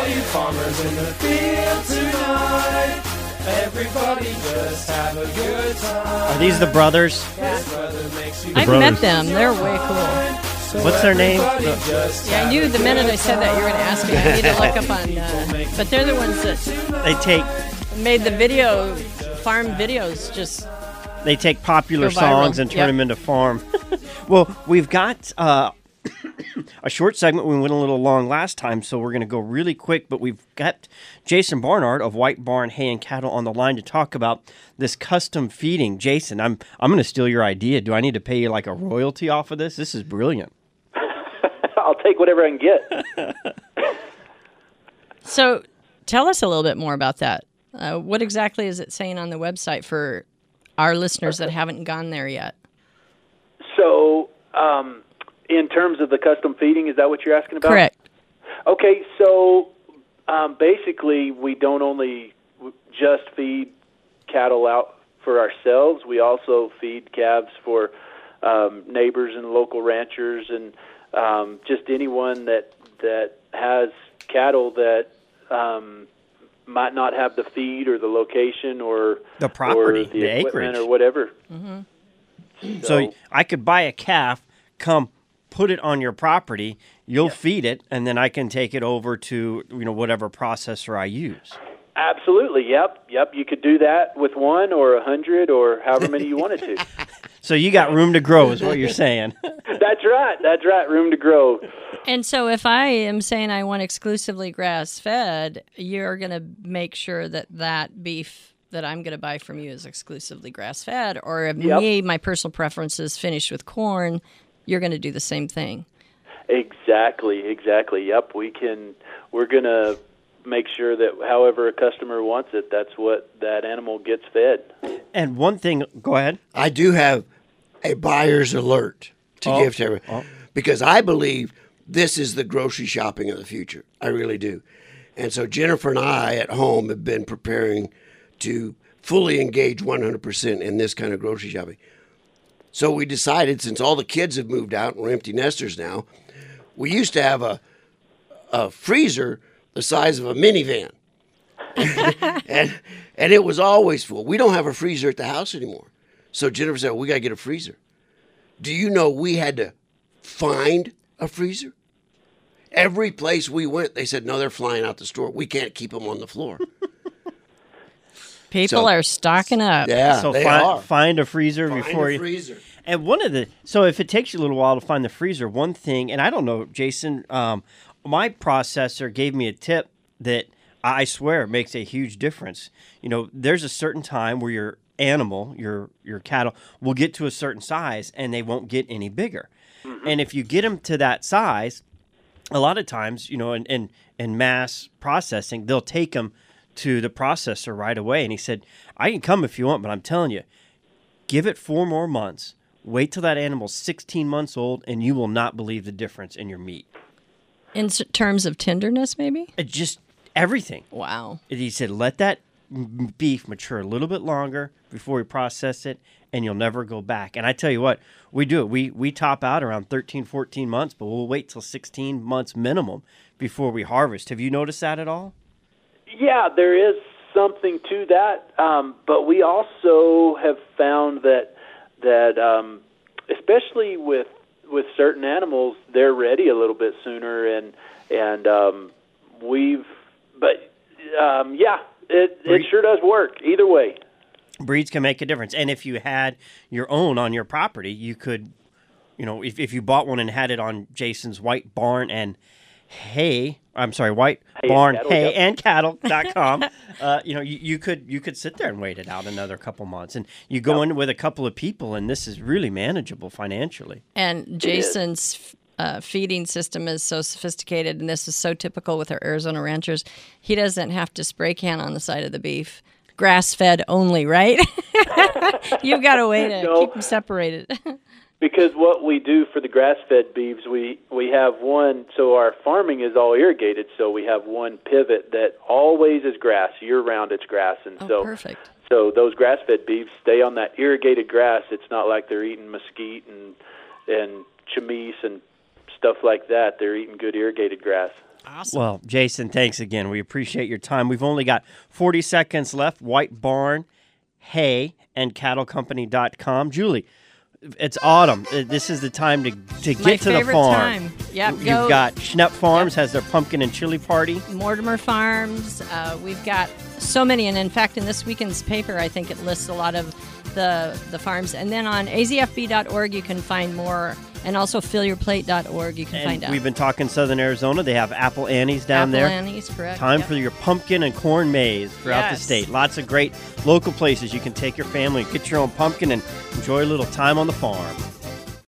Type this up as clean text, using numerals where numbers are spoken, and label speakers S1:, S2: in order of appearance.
S1: all you farmers in the field tonight. Everybody just have a good time.
S2: Are these the brothers?
S3: I've met them. They're way cool.
S2: What's their name?
S3: Yeah, I knew the minute I said that you were going to ask me. I need to look up on... but they're the ones that
S2: They take
S3: made the farm videos just...
S2: They take popular
S3: Go viral.
S2: songs and turn
S3: Yep.
S2: them into farm. Well, we've got a short segment. We went a little long last time, so we're going to go really quick. But we've got Jason Barnard of White Barn Hay and Cattle on the line to talk about this custom feeding. Jason, I'm going to steal your idea. Do I need to pay you like a royalty off of this? This is brilliant.
S4: I'll take whatever I can get.
S3: So tell us a little bit more about that. What exactly is it saying on the website for our listeners that haven't gone there yet?
S4: So, in terms of the custom feeding, is that what you're asking about?
S3: Correct.
S4: Okay, so basically we don't only just feed cattle out for ourselves, we also feed calves for neighbors and local ranchers and just anyone that has cattle that might not have the feed or the location or
S2: The property,
S4: or the
S2: the
S4: equipment
S2: acreage.
S4: or whatever.
S2: So I could buy a calf, come put it on your property, you'll feed it, and then I can take it over to whatever processor I use.
S4: Absolutely, yep. You could do that with 1 or 100 or however many you wanted to.
S2: So you got room to grow is what you're saying.
S4: That's right, room to grow.
S3: And so if I am saying I want exclusively grass-fed, you're going to make sure that beef that I'm going to buy from you is exclusively grass-fed, or if my personal preference is finished with corn, you're going to do the same thing.
S4: Exactly. Yep, we're going to make sure that however a customer wants it, that's what that animal gets fed.
S2: And one thing, go ahead.
S5: I do have a buyer's alert to give to everyone because I believe this is the grocery shopping of the future. I really do. And so Jennifer and I at home have been preparing to fully engage 100% in this kind of grocery shopping. So we decided, since all the kids have moved out and we're empty nesters now, we used to have a freezer the size of a minivan. and it was always full. We don't have a freezer at the house anymore. So Jennifer said, we got to get a freezer. Do you know we had to find a freezer? Every place we went, they said, no, they're flying out the store. We can't keep them on the floor.
S3: People are stocking up.
S5: Yeah,
S2: So
S5: they are.
S2: find a freezer
S5: Find
S2: before
S5: a
S2: you.
S5: freezer.
S2: And so if it takes you a little while to find the freezer, one thing, and I don't know, Jason, my processor gave me a tip that I swear makes a huge difference. There's a certain time where your animal, your cattle, will get to a certain size and they won't get any bigger. Mm-hmm. And if you get them to that size, a lot of times, in mass processing, they'll take them to the processor right away. And he said, I can come if you want, but I'm telling you, give it 4 more months. Wait till that animal's 16 months old, and you will not believe the difference in your meat.
S3: In terms of tenderness, maybe?
S2: Just everything.
S3: Wow.
S2: He said, let that beef mature a little bit longer before we process it, and you'll never go back. And I tell you what, we do it. We top out around 13, 14 months, but we'll wait till 16 months minimum before we harvest. Have you noticed that at all?
S4: Yeah, there is something to that, but we also have found that especially with certain animals, they're ready a little bit sooner, and it sure does work either way.
S2: Breeds can make a difference, and if you had your own on your property, you could, if you bought one and had it on Jason's White Barn and White Barn Hay and Cattle.com. You could sit there and wait it out another couple months, and you go in with a couple of people, and this is really manageable financially.
S3: And Jason's feeding system is so sophisticated, and this is so typical with our Arizona ranchers. He doesn't have to spray can on the side of the beef. Grass-fed only, right? You've got a way to keep them separated.
S4: Because what we do for the grass-fed beeves, we have one, so our farming is all irrigated, so we have one pivot that always is grass. Year-round it's grass. And
S3: perfect.
S4: So those grass-fed beeves stay on that irrigated grass. It's not like they're eating mesquite and chamise and stuff like that. They're eating good irrigated grass.
S3: Awesome.
S2: Well, Jason, thanks again. We appreciate your time. We've only got 40 seconds left. White Barn, Hay, and cattlecompany.com. Julie, it's autumn. This is the time to get to the farm.
S3: Time. Yep,
S2: You've got Schnepp Farms has their pumpkin and chili party.
S3: Mortimer Farms. We've got so many, and in fact, in this weekend's paper, I think it lists a lot of the farms. And then on azfb.org, you can find more, and also fillyourplate.org, you can find out.
S2: We've been talking Southern Arizona. They have Apple Annie's down there.
S3: Apple Annie's, correct.
S2: Time for your pumpkin and corn maze throughout the state. Lots of great local places you can take your family, get your own pumpkin, and enjoy a little time on the farm.